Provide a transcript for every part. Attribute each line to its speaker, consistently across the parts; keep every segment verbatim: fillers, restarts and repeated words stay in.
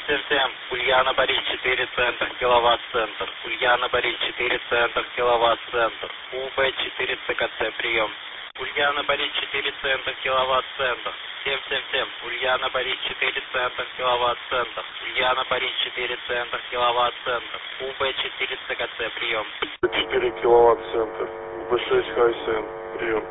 Speaker 1: семь-семь-семь, Ульяна Борис четыре, центр, киловатт-центр. Ульяна Борис четыре, центр, киловатт-центр. УБ четыре, ЦКЦ, прием. Ульяна Борис четыре, центр, киловатт-центр. семь-семь-семь, Ульяна Борис четыре, центр, киловатт-центр. Ульяна Борис четыре, центр, киловатт-центр. УБ четыре, ЦКЦ, прием.
Speaker 2: четыре киловатт-центр. УБ шесть, Хайсен, прием.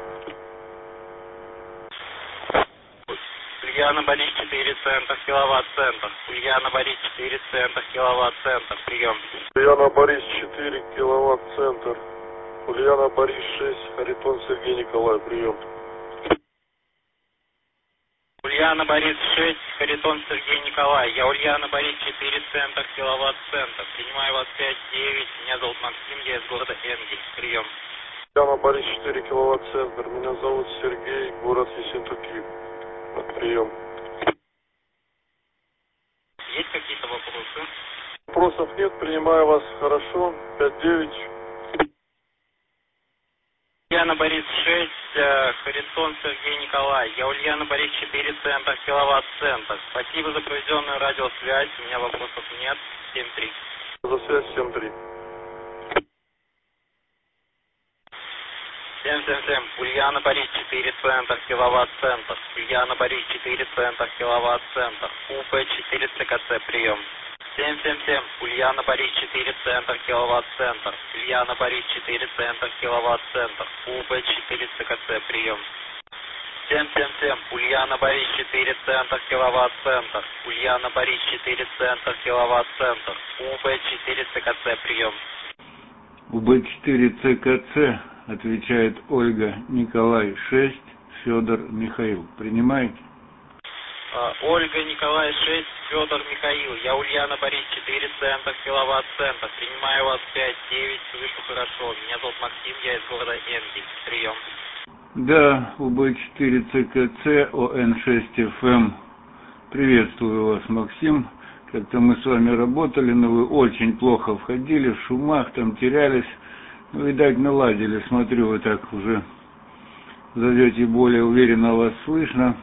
Speaker 1: Ульяна Борис четыре, центр, киловатт-центр. Ульяна Борис четыре, центр, киловатт-центр, прием.
Speaker 2: Ульяна Борис четыре, киловатт-центр. Ульяна Борис шесть, Харитон Сергей Николай, прием.
Speaker 1: Ульяна Борис шесть, Харитон Сергей Николай. Я Ульяна Борис четыре, центр, киловатт-центр. Принимаю вас пять-девять. Меня зовут Максим, я из города Энгельс. Прием.
Speaker 2: Ульяна Борис четыре, киловатт-центр. Меня зовут Сергей, город Ессентуки. Прием.
Speaker 1: Есть какие-то вопросы?
Speaker 2: Вопросов нет, принимаю вас хорошо. пять-девять.
Speaker 1: Ульяна Борис шесть, Харитон Сергей Николай. Я Ульяна Борис четыре, центр, киловатт-центр. Спасибо за проведенную радиосвязь. У меня вопросов нет. семь-три.
Speaker 2: За связь семь-три.
Speaker 1: семь-семь-семь. Ульяна Борис четыре, центр, киловатт-центр. Ульяна Борис четыре, центр, киловатт-центр. УП четыре, ЦКЦ, прием. семь-семь-семь. Ульяна Борис четыре, центр, киловатт-центр. Ульяна Борис четыре, центр, киловатт-центр. УБ четыре, ЦКЦ, прием. семь-семь-семь. Ульяна Борис четыре, центр, киловатт-центр. Ульяна Борис четыре, центр, киловатт-центр. УБ четыре, ЦКЦ, прием.
Speaker 3: УБ четыре, ЦКЦ, отвечает Ольга, Николай шесть, Федор Михаил. Принимаете?
Speaker 1: Ольга, Николай шесть, Федор Михаил. Я Ульяна Борис четыре, центр, киловатт-центр. Принимаю вас пять-девять, слышу хорошо. Меня зовут Максим, я из города Энгельс. Прием.
Speaker 3: Да, УБ четыре, ЦКЦ, ОН шесть эф эм. Приветствую вас, Максим. Как-то мы с вами работали, но вы очень плохо входили, в шумах там терялись. Ну, видать, наладили. Смотрю, вы так уже зовете, более уверенно вас слышно.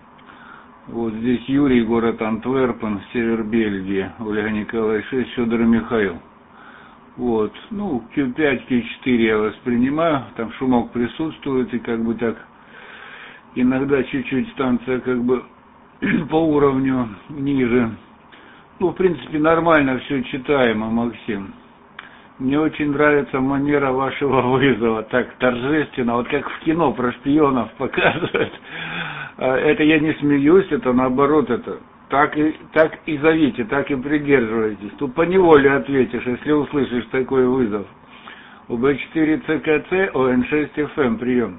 Speaker 3: Вот здесь Юрий, город Антверпен, север Бельгии, Ольга Николай шесть, Федор Михаил. Вот, ну, Q пять, Q четыре я воспринимаю, там шумок присутствует, и как бы так, иногда чуть-чуть станция как бы по уровню ниже. Ну, в принципе, нормально все читаемо, Максим. Мне очень нравится манера вашего вызова, так торжественно, вот как в кино про шпионов показывают. Это я не смеюсь, это наоборот, это так и, так и зовите, так и придерживайтесь. Тут поневоле ответишь, если услышишь такой вызов. УБ четыре, ЦКЦ, ОН шесть эф эм, прием.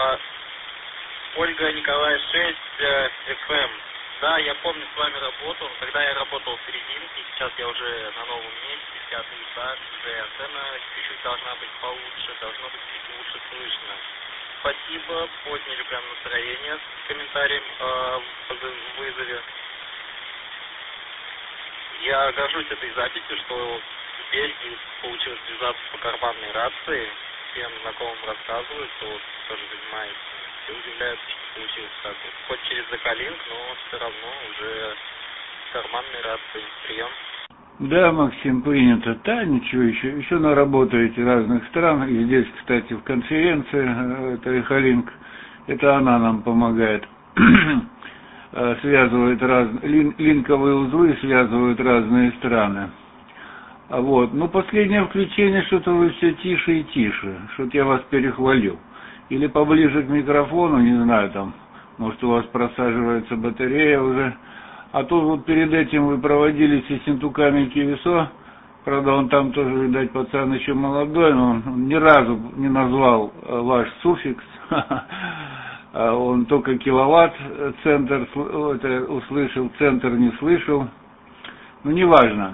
Speaker 1: Ольга, Николай шесть, эф эм. Да, я помню, с вами работал. Тогда я работал в серединке, сейчас я уже на новом месте, пятый этаж, уже антенна чуть-чуть должна быть получше, должно быть чуть лучше слышно. Спасибо, подняли прям настроение с комментарием э, в вызове. Я горжусь этой записью, что в Бельгии получилось связаться по карманной рации. Всем знакомым рассказывают, кто тоже занимается. Все удивляются, что получилось так вот. Хоть через Закалинк, но все равно уже карманной рации. Прием.
Speaker 3: Да, Максим, принято. Да, ничего еще. Еще наработаете разных стран. И здесь, кстати, в конференции, это Эхолинк, это она нам помогает. Связывает разные, лин, линковые узлы связывают разные страны. Вот. Ну, последнее включение, что-то вы все тише и тише. Что-то я вас перехвалил. Или поближе к микрофону, не знаю, там, может, у вас просаживается батарея уже. А тут вот перед этим вы проводили с Ессентуками Кивисо, правда, он там тоже, видать, пацан еще молодой, но он ни разу не назвал ваш суффикс, он только киловатт, центр услышал, центр не слышал, ну, неважно.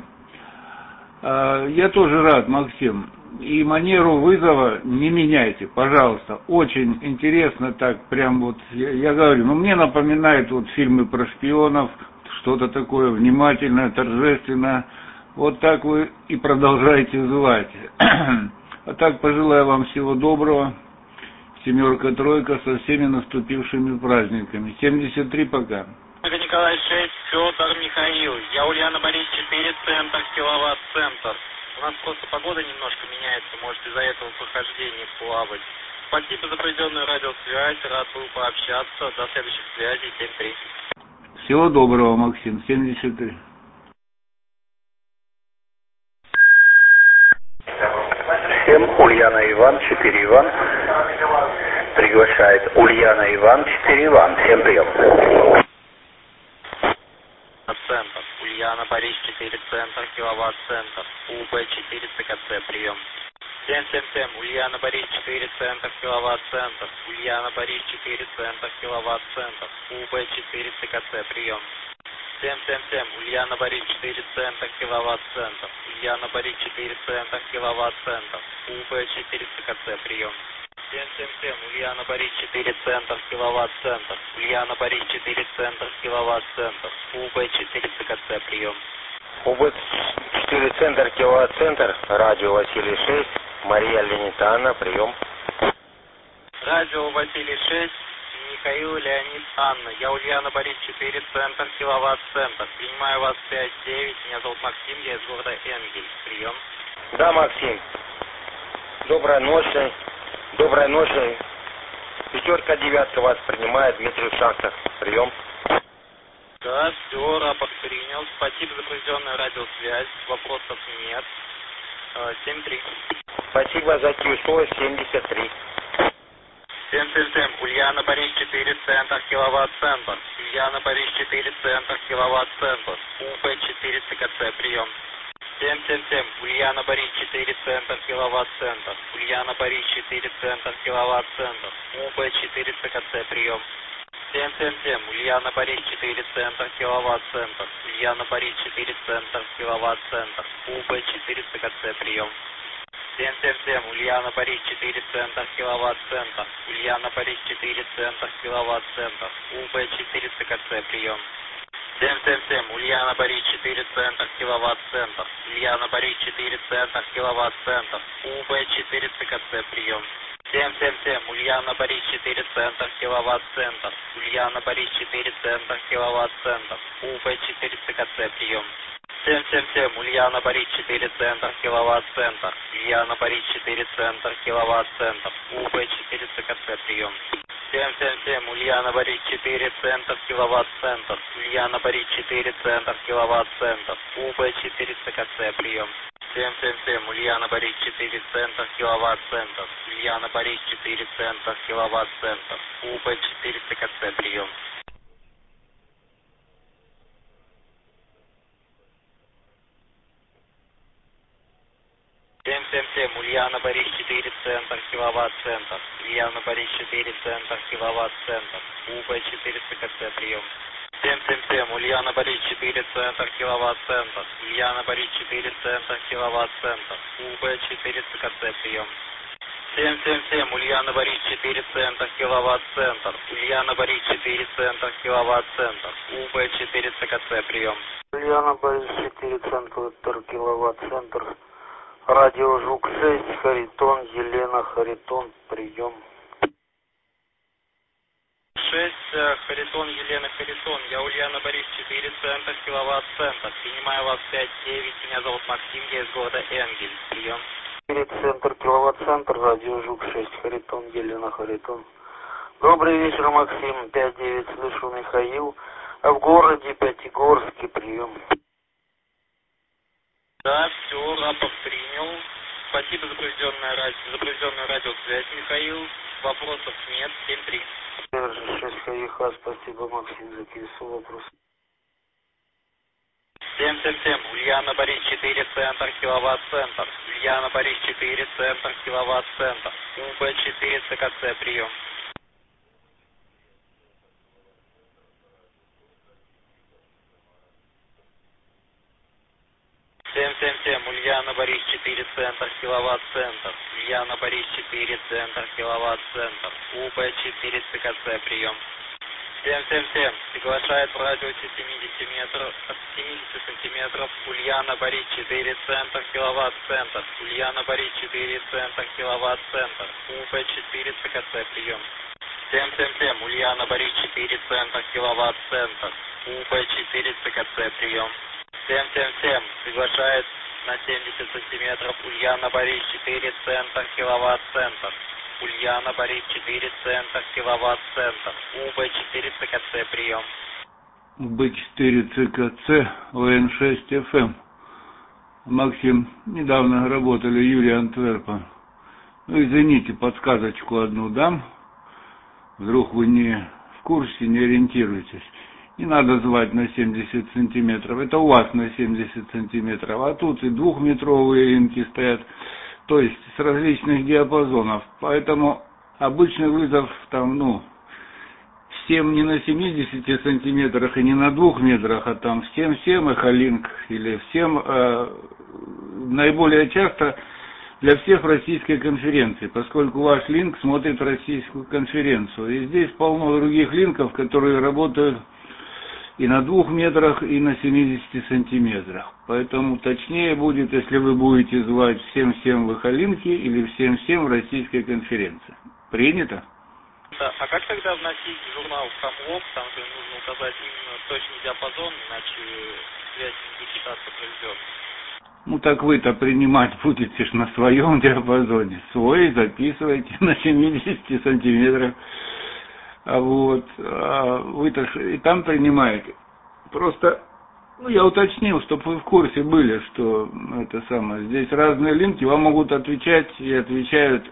Speaker 3: Я тоже рад, Максим, и манеру вызова не меняйте, пожалуйста, очень интересно так, прям вот, я, я говорю, ну, мне напоминает вот фильмы про шпионов, что-то такое внимательное, торжественное. Вот так вы и продолжаете звать. А так пожелаю вам всего доброго. Семерка, тройка, со всеми наступившими праздниками. семьдесят три пока.
Speaker 1: Ольга Николай шесть, Федор Михаил. Я Ульяна Борис четыре, центр, киловатт-центр. У нас просто погода немножко меняется, может из-за этого прохождения плавать. Спасибо за проведенную радиосвязь, рад был пообщаться. До следующих связей, семь три.
Speaker 3: Всего доброго, Максим, семьдесят три.
Speaker 4: Всем Ульяна Иван, четыре Иван. Приглашает Ульяна Иван, четыре Иван. Всем прием.
Speaker 1: Центр. Ульяна Борис четыре, центр, киловатт-центр. УБ четыре, ЦКЦ, прием. семь семь семь. Ульяна Борис четыре, центр, киловатт-центр. Ульяна Борис четыре, центр, киловатт-центр. УБ четыре, ЦКЦ, прием. семь семь семь. Ульяна Борис четыре, центр, киловатт-центр. Ульяна Борис четыре, центр, киловатт-центр. УБ четыре, ЦКЦ, прием. семь семь семь. Ульяна Борис четыре, центр, киловатт-центр. Ульяна Борис четыре, центр, киловатт-центр. УБ четыре, ЦКЦ, прием.
Speaker 5: УБ четыре, центр, киловатт-центр. Радио Василий шесть. Мария Леонидовна, прием.
Speaker 1: Радио Василий шесть. Михаил, Леонид, Анна. Я Ульяна Борис четыре, центр, киловатт-центр. Принимаю вас пять девять. Меня зовут Максим, я из города Энгель. Прием.
Speaker 5: Да, Максим. Доброй ночи. Доброй ночи. Пятерка, девятка вас принимает. Дмитрий Шахтов. Прием.
Speaker 1: Да, все, рапорт принял. Спасибо за проведенную радиосвязь. Вопросов нет. семь три.
Speaker 5: Спасибо за КИУСО семьдесят три.
Speaker 1: семь семь семь. Ульяна Борис четыре, центр, киловатт-центр. Ульяна Борис четыре, центр, киловатт-центр. УБ четыре, ЦКЦ, прием. семь семь семь. Ульяна Борис четыре, центр, киловатт-центр. Ульяна Борис четыре, центр, киловатт-центр. УБ четыре, ЦКЦ, прием. семь семь семь. Ульяна Борис четыре, центр, киловатт-центр. Ульяна Борис четыре, центр, киловатт-центр. УБ четыре, ЦКЦ, прием. семь семь семь. Ульяна Борис четыре, центр, киловатт-центр. Ульяна Борис четыре, центр, киловатт-центр. УБ четыре, ЦКЦ, прием. семь семь семь. Ульяна Борис четыре, центр, киловатт-центр. Ульяна Борис четыре, центр, киловатт-центр. УБ четыре, ЦКЦ, прием. семь семь семь. Ульяна Борис четыре, центр, киловатт-центр. Ульяна Борис четыре, центр, киловатт-центр. УБ четыре, ЦКЦ, прием. семь семь семь. Ульяна Борис четыре, центр, киловатт-центр. Ульяна Борис четыре, центр, киловатт-центр. УБ четыре, ЦКЦ, прием. семь семь семь. Ульяна Борис четыре, центр, киловатт-центр. Ульяна Борис четыре, центр, киловатт-центр. УБ четыре, ЦКЦ, прием. семь семь семь. Ульяна Борис четыре, центр, киловатт-центр. Ульяна Борис четыре, центр, киловатт-центр. УБ четыре, ЦКЦ, прием. семь семь семь. Ульяна Борис четыре, центр, киловатт-центр. Ульяна Борис четыре, центр, киловатт-центр. УБ четыре, ЦКЦ, прием. семь семь семь. Ульяна Борис четыре, центр, киловатт-центр. Ульяна Борис четыре, центр, киловатт-центр. УБ четыре, ЦКЦ, прием. семь семь семь. Ульяна Борис четыре, центр, киловатт-центр. Ульяна Борис четыре, центр, киловатт-центр. УБ четыре, ЦКЦ, прием.
Speaker 6: Ульяна Борис четыре, центр, киловатт-центр. Радио Жук шесть, Харитон, Елена, Харитон, прием.
Speaker 1: шесть, Харитон, Елена, Харитон. Я Ульяна Борис четыре, центр, киловатт-центр. Принимаю вас пять девять. Меня зовут Максим, я из города Энгель. Прием.
Speaker 6: четыре, центр, киловатт-центр, радио Жук шесть, Харитон, Елена, Харитон. Добрый вечер, Максим. пять девять, слышу, Михаил. А в городе Пятигорске, прием.
Speaker 1: Да, все, рапорт принял. Спасибо за проведенную, ради... за проведенную радиосвязь, Михаил. Вопросов нет. семь три.
Speaker 6: шесть Хаиха, спасибо, Максим, за КИУСО. Вопрос.
Speaker 1: семь семь семь. Ульяна Борис четыре, центр, киловатт-центр. Ульяна Борис четыре, центр, киловатт-центр. УБ четыре, ЦКЦ, прием. семь семь семь. Ульяна Борис четыре, центр, киловатт-центр. Ульяна Борис четыре, центр, киловатт-центр. УБ четыре, ЦКЦ, прием. семь семь семь. Приглашает в радиусе семьдесят метров, от семидесяти сантиметров. Ульяна Борис четыре, центр, киловатт-центр. Ульяна Борис четыре, центр, киловатт-центр. УБ четыре, ЦКЦ, прием. семь семь семь. Ульяна Борис четыре, центр, киловатт-центр. УБ-четыре ЦКЦ, прием. семь семь семь, приглашает на семьдесят сантиметров Ульяна Борис четыре, центр, киловатт, центр. Ульяна Борис четыре, центр, киловатт, центр. УБ-четыре ЦКЦ, прием.
Speaker 3: УБ-четыре ЦКЦ, ОН шесть эф эм. Максим, недавно работали Юрий Антверпа. Ну, извините, подсказочку одну дам. Вдруг вы не в курсе, не ориентируетесь. Не надо звать на семьдесят сантиметров. Это у вас на семьдесят сантиметров. А тут и двухметровые линки стоят. То есть с различных диапазонов. Поэтому обычный вызов там, ну, всем не на семидесяти сантиметрах и не на двух метрах, а там всем-всем эхолинк или всем, э, наиболее часто для всех в российской конференции, поскольку ваш линк смотрит российскую конференцию. И здесь полно других линков, которые работают и на двух метрах, и на семидесяти сантиметрах. Поэтому точнее будет, если вы будете звать всем-всем в эхолинке или всем-всем в российской конференции. Принято?
Speaker 1: Да, а как тогда вносить в журнал Хамлок, там же нужно указать именно точный диапазон, иначе связь не будет считаться проведенной?
Speaker 3: Ну так вы-то принимать будете ж на своем диапазоне. Свой записывайте на семидесяти сантиметрах. А вот, а вы-то ж и там принимаете. Просто, ну я уточнил, чтобы вы в курсе были, что это самое, здесь разные линки, вам могут отвечать и отвечают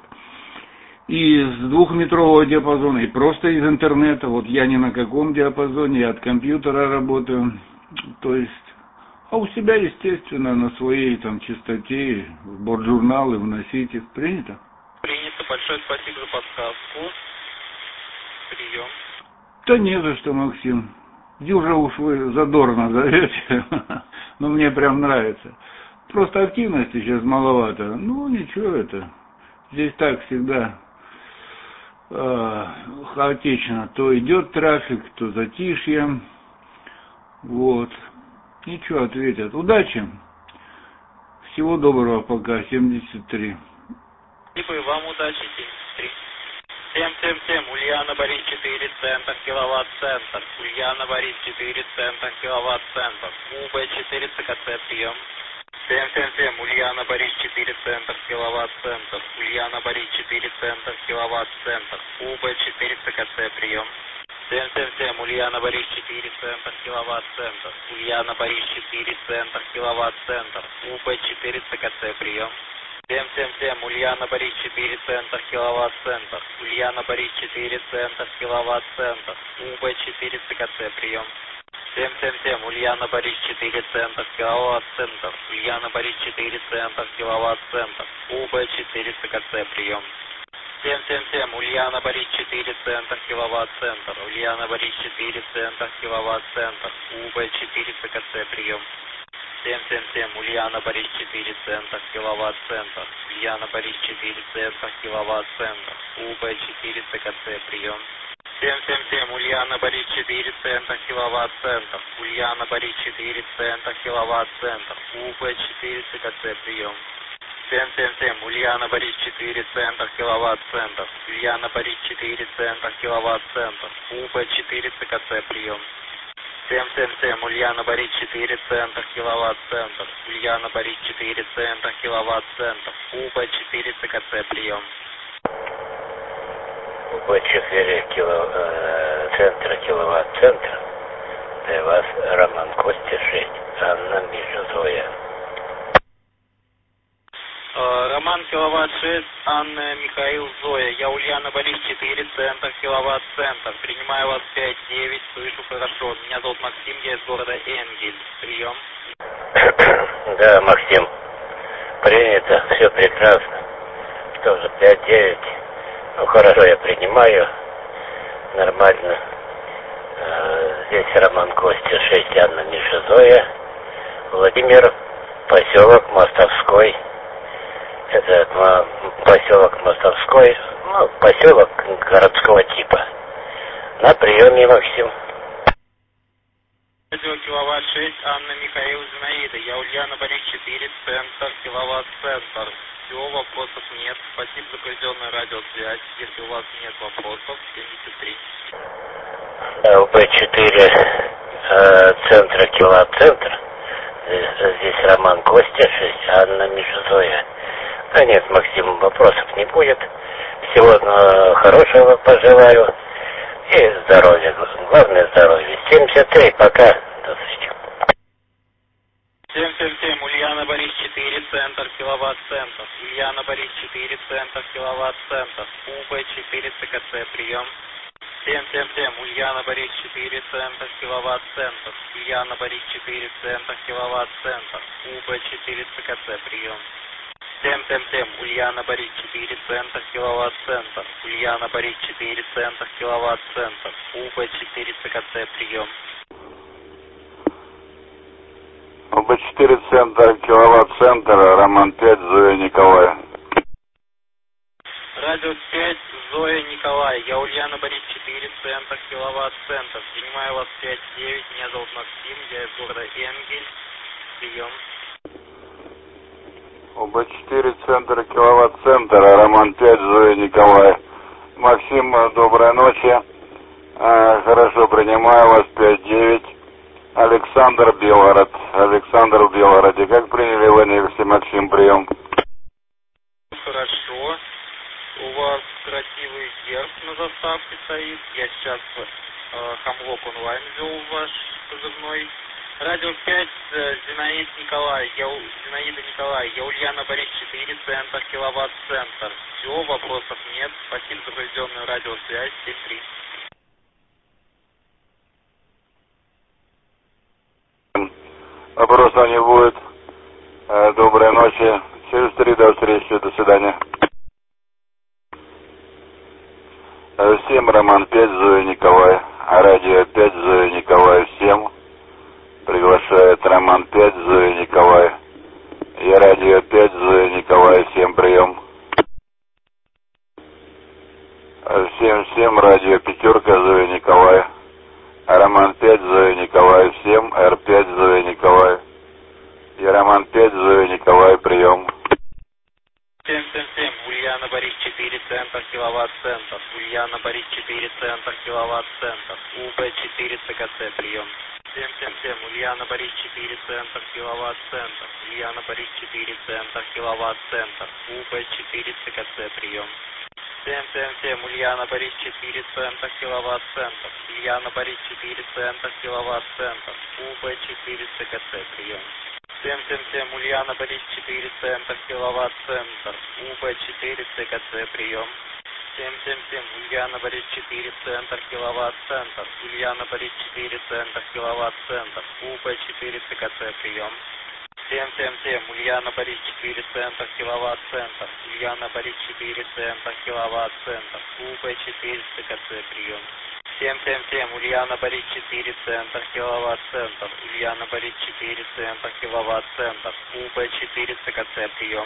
Speaker 3: и из двухметрового диапазона, и просто из интернета. Вот я ни на каком диапазоне, я от компьютера работаю. То есть, а у себя, естественно, на своей там частоте, в бортжурналы вносите. Принято?
Speaker 1: Принято. Большое спасибо за подсказку. Прием.
Speaker 3: Да не за что, Максим. Дюжа уж вы задорно зовете, но мне прям нравится. Просто активности сейчас маловато. Ну, ничего это. Здесь так всегда э, хаотично. То идет трафик, то затишье. Вот. Ничего, ответят. Удачи. Всего доброго пока. семьдесят три.
Speaker 1: Спасибо и вам удачи. семьдесят три. семь семь семь, Ульяна Борис четыре, центр, киловатт, центр. Ульяна Борис четыре, центр, киловатт, центр. УБ-четыре ЦКЦ, прием. семь семь семь, Ульяна Борис четыре, центр, киловатт, центр. Ульяна Борис четыре, центр, киловатт, центр. УБ-четыре ЦКЦ, прием. семь семь семь, Ульяна Борис четыре, центр, киловатт, центр. Ульяна Борис четыре, центр, киловатт, центр. УБ-четыре ЦКЦ, прием. семь семь семь, Ульяна Борис четыре, центр, киловатт, центр. Ульяна Борис четыре, центр, киловатт, центр. УБ-четыре ЦКЦ, прием. семь семь семь, Ульяна Борис четыре, центр, киловатт, центр. Ульяна Борис четыре, центр, киловатт, центр. УБ-четыре ЦКЦ, прием. семь семь семь, Ульяна Борис четыре, центр, киловатт, центр. Ульяна Борис четыре, центр, киловатт, центр. УБ-четыре ЦКЦ, прием. семь семь семь, Ульяна Борис четыре, центр, киловатт, центр. Ульяна Борис четыре, центр, киловатт, центр. УБ-четыре ЦКЦ, прием. семь семь семь, Ульяна Борис четыре, центр, киловатт, центр. Ульяна Борис четыре, центр, киловатт, центр. УБ-четыре ЦКЦ, прием. семь семь семь, Ульяна Борис четыре, центр, киловатт, центр. Ульяна Борис четыре, центр, киловатт, центр. УБ-четыре ЦКЦ, прием. семь семь семь, Ульяна Борис четыре, центр, киловатт, центр. Ульяна Борис четыре, центр, киловатт, центр. УБ-четыре ЦКЦ, прием.
Speaker 5: УБ-четыре, кило, э, центр, киловатт, центр. Для вас Роман Костя шесть, Анна Миша Зоя.
Speaker 1: Роман киловатт шесть, Анна Михаил Зоя. Я Ульяна Борис четыре, центр, киловатт, центр. Принимаю вас пять девять, слышу хорошо. Меня зовут Максим, я из города Энгель. Прием.
Speaker 5: Да, Максим. Принято, все прекрасно. Что же, пять девять. Ну хорошо, я принимаю. Нормально. Здесь Роман Костя шесть, Анна Миша Зоя. Владимир, поселок Мостовской. Это поселок Мостовской, ну, поселок городского типа. На приеме, Максим.
Speaker 1: Радио киловатт шесть, Анна Михаил Зинаида. Я Ульяна Борис четыре, центр, киловатт, центр. Все, вопросов нет. Спасибо за проведенную радиосвязь. Если у вас нет вопросов, семьдесят три.
Speaker 5: УБ-четыре, э, центра киловатт-центр. Здесь, здесь Роман Костя, шесть, Анна Межзоя. Да нет, Максим, вопросов не будет. Всего э, хорошего пожелаю. И здоровья. Главное здоровье. семьдесят три, пока. До встречи.
Speaker 1: семь семь семь, Ульяна Борис четыре, центр, киловатт-центр. Ульяна Борис четыре, центр, киловатт-центр. УБ четыре, ЦКЦ, прием. семь семь семь, Ульяна Борис четыре, центр, киловатт-центр. Ульяна Борис четыре, центр, киловатт-центр. УБ четыре, ЦКЦ, прием. семь семь семь, Ульяна Борис четыре, центр, киловатт-центр. Ульяна Борис четыре, центр, киловатт-центр. УБ четыре, ЦКЦ, прием.
Speaker 3: УБ четыре, центр, киловатт-центр, Роман пять, Зоя Николай.
Speaker 1: Радио пять, Зоя Николай. Я Ульяна Борис четыре, центр, киловатт-центр. Принимаю вас пять девять, меня зовут Максим, я из города Энгель. Прием.
Speaker 3: УБ четыре, центр, киловатт-центр, Роман пять, Зоя Николай. Максим, доброй ночи. А, хорошо, принимаю вас пять девять. Александр, Белгород. Александр в Белгороде. Как приняли в Энергсе, Максим, прием?
Speaker 1: Хорошо. У вас красивый герб на заставке стоит. Я сейчас э, Хамлок онлайн ввел ваш позывной. Радио пять, э, Зинаид Николай. Я у... Зинаида Николай. Я Ульяна Борис четыре, центр, киловатт-центр. Все, вопросов нет. Спасибо за проведенную радиосвязь. семь три.
Speaker 3: Вопросов не будет. Э, доброй ночи. Через три, до встречи. До свидания. Всем Роман пять, Зоя Николай. Радио пять, Зоя Николай. Всем. Приглашает Роман пять, Зоя Николай. Я радио пять, Зоя Николай. Всем прием. Всем, всем, радио пятерка, Зоя Николай. Роман пять, Зоя Николай. Всем. Р пять, Зоя Николай. Я Роман пять, Зоя Николай. Прием.
Speaker 1: семь семь семь, Ульяна Борис четыре, центр, киловатт-центр. Ульяна Борис четыре, центр, киловатт-центр. УБ четыре, ЦКЦ, прием. семь семь семь, Ульяна Борис четыре, центр, киловатт-центр. Ульяна Борис четыре, центр, киловатт-центр. УБ четыре, ЦКЦ, прием. семь семь семь, Ульяна Борис четыре, центр, киловатт-центр. Ульяна Борис четыре, центр, киловатт-центр. УБ четыре, ЦКЦ, прием. семь семь семь, Ульяна Борис четыре, центр, киловатт-центр. УБ четыре, ЦКЦ, прием. семь семь семь, Ульяна Борис четыре, центр, киловатт-центр. Ульяна Борис четыре, центр, киловатт-центр. УБ четыре, ЦКЦ, прием. семь семь семь, Ульяна Борис четыре, центр, киловатт-центр. Ульяна Борис четыре, центр, киловатт-центр. УБ четыре, ЦКЦ, прием. семь семь семь, Ульяна Борис четыре, центр, киловатт-центр. Ульяна Борис четыре, центр, киловатт-центр. УБ четыре, ЦКЦ, прием.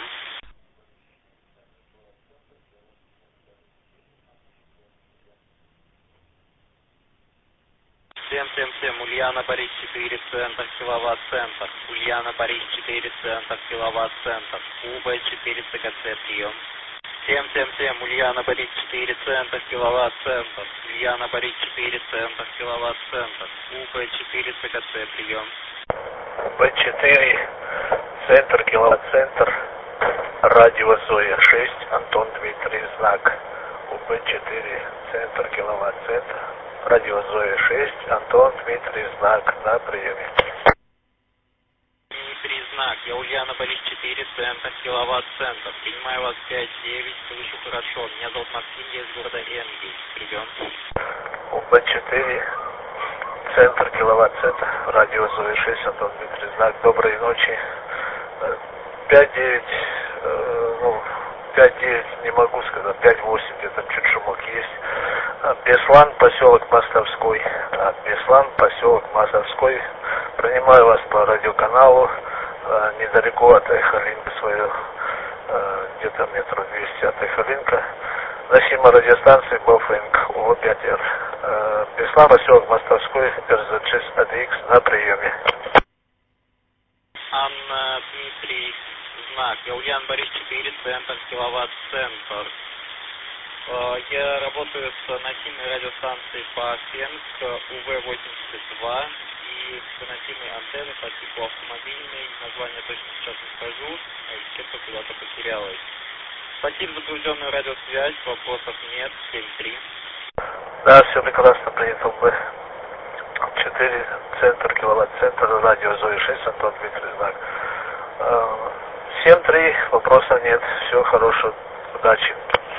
Speaker 1: семь семь семь, Ульяна Борис четыре, центр, киловатт-центр. Ульяна Борис четыре, центр, киловатт-центр. УБ четыре, ЦКЦ, прием. семь семь семь, Ульяна Борис четыре, центр, киловатт-центр. Ульяна Борис четыре, центр, киловатт-центр. УБ четыре, ЦКЦ, прием.
Speaker 4: УБ четыре, центр, киловатт-центр. Радио Зоя шесть, Антон Дмитрий, знак. УБ четыре, центр, киловатт-центр. Радио Зоя шесть, Антон Дмитрий, знак, на приеме.
Speaker 1: Дмитрий, знак. Я Ульяна Борис четыре, центр, киловатт-центр. Принимаю вас пять девять, слышу хорошо. Меня зовут Максим, я из города Энгель. Прием.
Speaker 4: УБ четыре, центр, киловатт-центр. Радио Зоя шесть, Антон Дмитрий, знак. Доброй ночи. пять девять, э, ну, пять девять не могу сказать, пять восемь, где-то чуть шумок есть. Беслан, поселок Мостовской. Беслан, поселок Мостовской. Принимаю вас по радиоканалу, недалеко от Айхалинка свою, где-то метров двести от Айхалинка. Носимая радиостанция Бофинг, О пять Р. Беслан, поселок Мостовской, Р З шесть А Д Х на приеме.
Speaker 1: Анна, Дмитрий, знак. Я Ульяна Борис четыре, центр, киловатт-центр. Я работаю с носимой радиостанцией по Фенск У В восемьдесят два, и выносимые антенны по типу автомобильной. Название точно сейчас не скажу, где-то куда-то потерялось. Спасибо за проведенную радиосвязь, вопросов нет. семь три.
Speaker 4: Да, все прекрасно, принято в Б четыре, центр, киловатт-центр, радио Зои шесть, Антон Дмитрий, знак. семь три, вопросов нет, всего хорошего, удачи.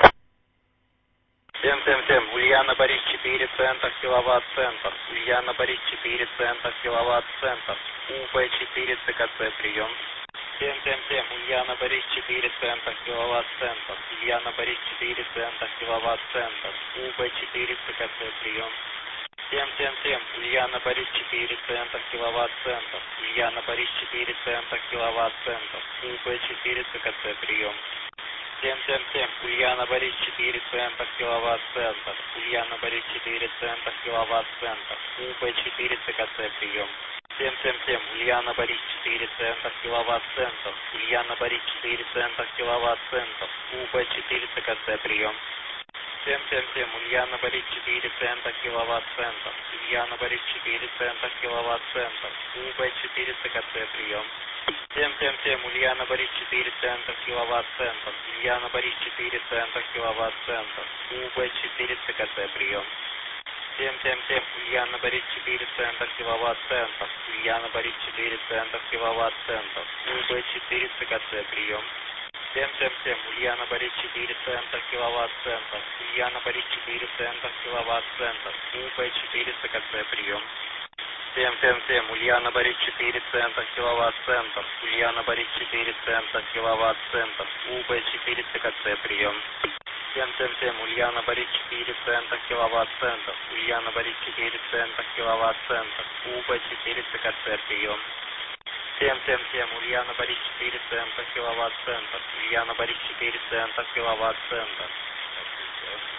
Speaker 1: семь семь семь, Ульяна Борис четыре, центр, киловатт-центр. Ульяна Борис четыре, центр, киловатт-центр. УБ четыре, ЦКЦ, прием. семь семь семь, Ульяна Борис четыре, центр, киловатт-центр. Ульяна Борис четыре, центр, киловатт-центр. УБ четыре, ЦКЦ, прием. семь семь семь, Ульяна Борис четыре, центр, киловатт-центр. Ульяна Борис четыре, центр, киловатт-центр. УБ четыре, ЦКЦ, прием. семь семь семь, Ульяна Борис четыре, центр, киловатт-центр. Ульяна Борис четыре, центр, киловатт-центр. УБ четыре, ЦКЦ, прием. семь семь семь, Ульяна Борис четыре, центр, киловатт-центр. Ульяна Борис четыре, центр, киловатт-центр. УБ четыре, ЦКЦ, прием. семь семь семь, Ульяна Борис четыре, центр, киловатт-центр. Ульяна Борис четыре, центр, киловатт-центр. УБ четыре, ЦКЦ, прием. семь семь семь, Ульяна Борис четыре, центр, киловатт-центр. Ульяна Борис четыре, центр, киловатт-центр. УБ четыре, ЦКЦ, прием. семь семь семь, Ульяна Борис четыре, центр, киловатт-центр. Ульяна Борис четыре, центр, киловатт-центр. УБ четыре, ЦКЦ, прием. семь семь семь, Ульяна Борис четыре, центр, киловатт-центр. Ульяна Борис четыре, центр, киловатт-центр. УБ четыре, ЦКЦ, прием. семь семь семь, Ульяна Борис четыре, центр, киловатт-центр. Ульяна Борис четыре, центр, киловатт-центр. УБ четыре, ЦКЦ, прием. семь семь семь, Ульяна Борис четыре, центр, киловатт-центр. Ульяна Борис четыре, центр, киловатт-центр. УБ четыре, ЦКЦ, прием. семь семь семь, Ульяна Борис четыре, центр, киловатт-центр. Ульяна Борис четыре, центр, киловатт-центр.